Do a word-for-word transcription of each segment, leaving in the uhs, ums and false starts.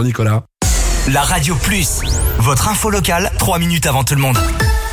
Nicolas. La Radio Plus, votre info locale, trois minutes avant tout le monde.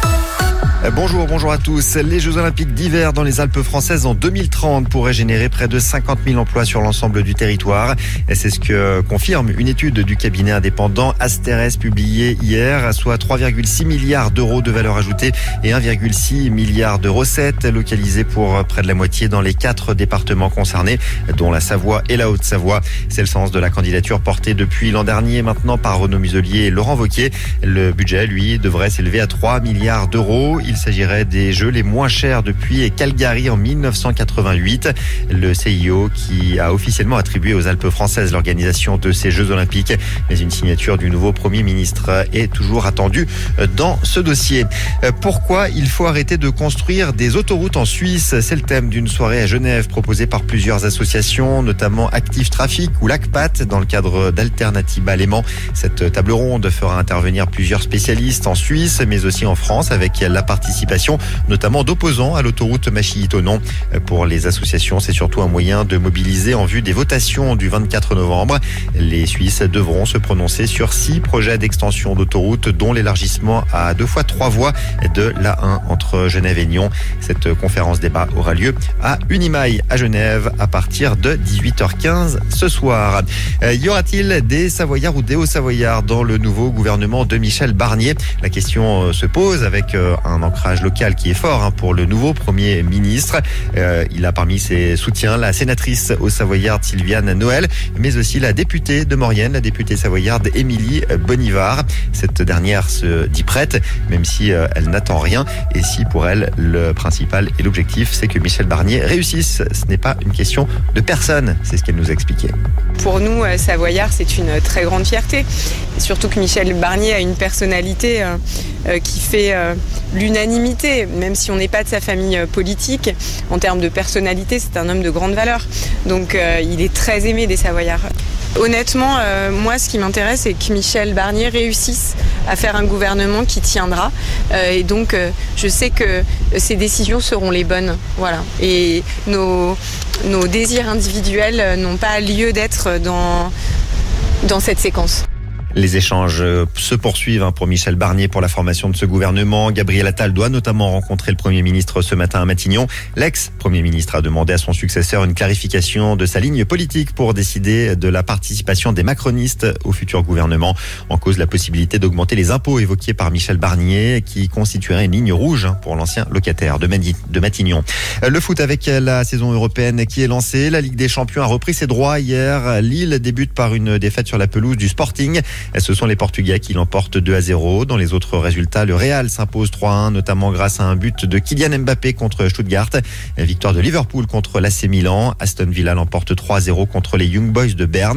Bonjour, bonjour à tous. Les Jeux Olympiques d'hiver dans les Alpes françaises en deux mille trente pourraient générer près de cinquante mille emplois sur l'ensemble du territoire. Et c'est ce que confirme une étude du cabinet indépendant Asterès publiée hier, soit trois virgule six milliards d'euros de valeur ajoutée et un virgule six milliard de recettes localisées pour près de la moitié dans les quatre départements concernés, dont la Savoie et la Haute-Savoie. C'est le sens de la candidature portée depuis l'an dernier maintenant par Renaud Muselier et Laurent Wauquiez. Le budget, lui, devrait s'élever à trois milliards d'euros. Il s'agirait des Jeux les moins chers depuis Calgary en mille neuf cent quatre-vingt-huit. Le C I O qui a officiellement attribué aux Alpes françaises l'organisation de ces Jeux Olympiques. Mais une signature du nouveau Premier ministre est toujours attendue dans ce dossier. Pourquoi il faut arrêter de construire des autoroutes en Suisse? C'est le thème d'une soirée à Genève proposée par plusieurs associations, notamment Active Trafic ou l'ACPAT, dans le cadre d'Alternativa Léman. Cette table ronde fera intervenir plusieurs spécialistes en Suisse, mais aussi en France, avec la participation notamment d'opposants à l'autoroute Machilly-Thonon. Pour les associations, c'est surtout un moyen de mobiliser en vue des votations du vingt-quatre novembre. Les Suisses devront se prononcer sur six projets d'extension d'autoroute, dont l'élargissement à deux fois trois voies de l'A un entre Genève et Nyon. Cette conférence débat aura lieu à Unimail à Genève à partir de dix-huit heures quinze ce soir. Y aura-t-il des Savoyards ou des Hauts-Savoyards dans le nouveau gouvernement de Michel Barnier? La question se pose avec un ancrage local qui est fort hein, pour le nouveau Premier ministre. Euh, il a parmi ses soutiens la sénatrice haut-savoyarde Sylviane Noël, mais aussi la députée de Maurienne, la députée savoyarde Émilie Bonivard. Cette dernière se dit prête, même si euh, elle n'attend rien. Et si pour elle, le principal et l'objectif, c'est que Michel Barnier réussisse. Ce n'est pas une question de personne, c'est ce qu'elle nous a expliqué. Pour nous, euh, Savoyards, c'est une très grande fierté. Surtout que Michel Barnier a une personnalité euh, euh, qui fait euh, l'unanimité, même si on n'est pas de sa famille politique. En termes de personnalité, c'est un homme de grande valeur. Donc euh, il est très aimé des Savoyards. Honnêtement, euh, moi, ce qui m'intéresse, c'est que Michel Barnier réussisse à faire un gouvernement qui tiendra. Euh, et donc, euh, je sais que ses décisions seront les bonnes. Voilà. Et nos, nos désirs individuels n'ont pas lieu d'être dans, dans cette séquence. Les échanges se poursuivent pour Michel Barnier pour la formation de ce gouvernement. Gabriel Attal doit notamment rencontrer le Premier ministre ce matin à Matignon. L'ex-Premier ministre a demandé à son successeur une clarification de sa ligne politique pour décider de la participation des macronistes au futur gouvernement. En cause, la possibilité d'augmenter les impôts évoqués par Michel Barnier, qui constituerait une ligne rouge pour l'ancien locataire de Matignon. Le foot avec la saison européenne qui est lancée. La Ligue des Champions a repris ses droits hier. Lille débute par une défaite sur la pelouse du Sporting. Ce sont les Portugais qui l'emportent deux à zéro. Dans les autres résultats, le Real s'impose trois à un, notamment grâce à un but de Kylian Mbappé contre Stuttgart. La victoire de Liverpool contre l'A C Milan. Aston Villa l'emporte trois à zéro contre les Young Boys de Berne.